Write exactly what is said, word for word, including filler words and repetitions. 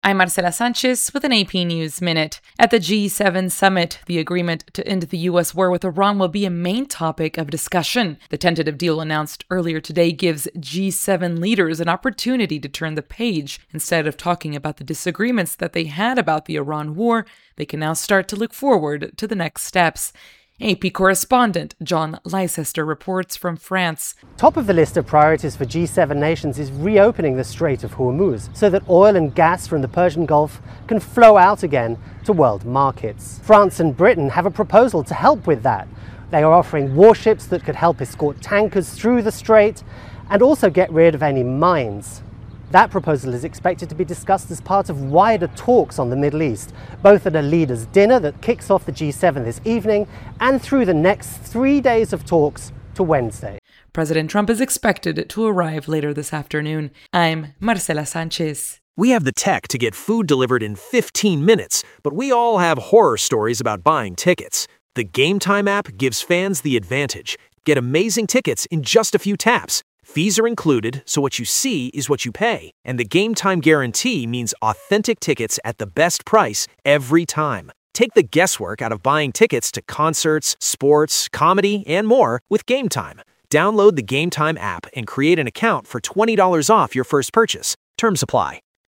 I'm Marcela Sanchez with an A P News Minute. At the G seven summit, the agreement to end the U S war with Iran will be a main topic of discussion. The tentative deal announced earlier today gives G seven leaders an opportunity to turn the page. Instead of talking about the disagreements that they had about the Iran war, they can now start to look forward to the next steps. A P correspondent John Leicester reports from France. Top of the list of priorities for G seven nations is reopening the Strait of Hormuz so that oil and gas from the Persian Gulf can flow out again to world markets. France and Britain have a proposal to help with that. They are offering warships that could help escort tankers through the strait and also get rid of any mines. That proposal is expected to be discussed as part of wider talks on the Middle East, both at a leaders' dinner that kicks off the G seven this evening and through the next three days of talks to Wednesday. President Trump is expected to arrive later this afternoon. I'm Marcela Sanchez. We have the tech to get food delivered in fifteen minutes, but we all have horror stories about buying tickets. The Game Time app gives fans the advantage. Get amazing tickets in just a few taps. Fees are included, so what you see is what you pay. And the Game Time guarantee means authentic tickets at the best price every time. Take the guesswork out of buying tickets to concerts, sports, comedy, and more with Game Time. Download the Game Time app and create an account for twenty dollars off your first purchase. Terms apply.